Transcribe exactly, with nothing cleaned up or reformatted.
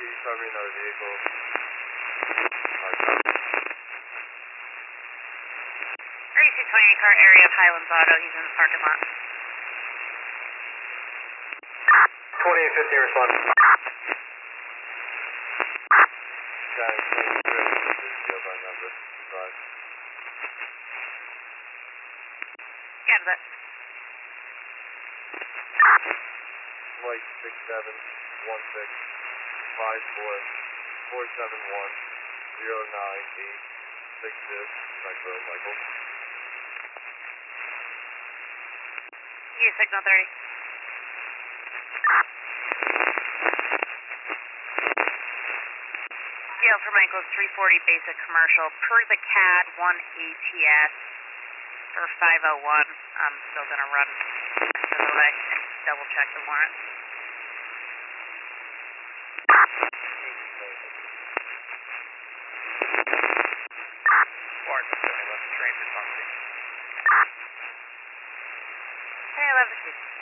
he's probably another vehicle. thirty-six twenty-eight car area of Highlands Auto, he's in the parking lot. twenty-eight fifty respond. Guy twenty-six by number. Five. Got it. Flight six seven one six five four four seven one zero nine eight six six. Micro Michael. Yeah, signal thirty. Scale for Michael three forty basic commercial per the C A D one A T S for five oh one. I'm still gonna run the way and double check the warrant. Warrant twenty eleven train for something. Hey, eleven fifty.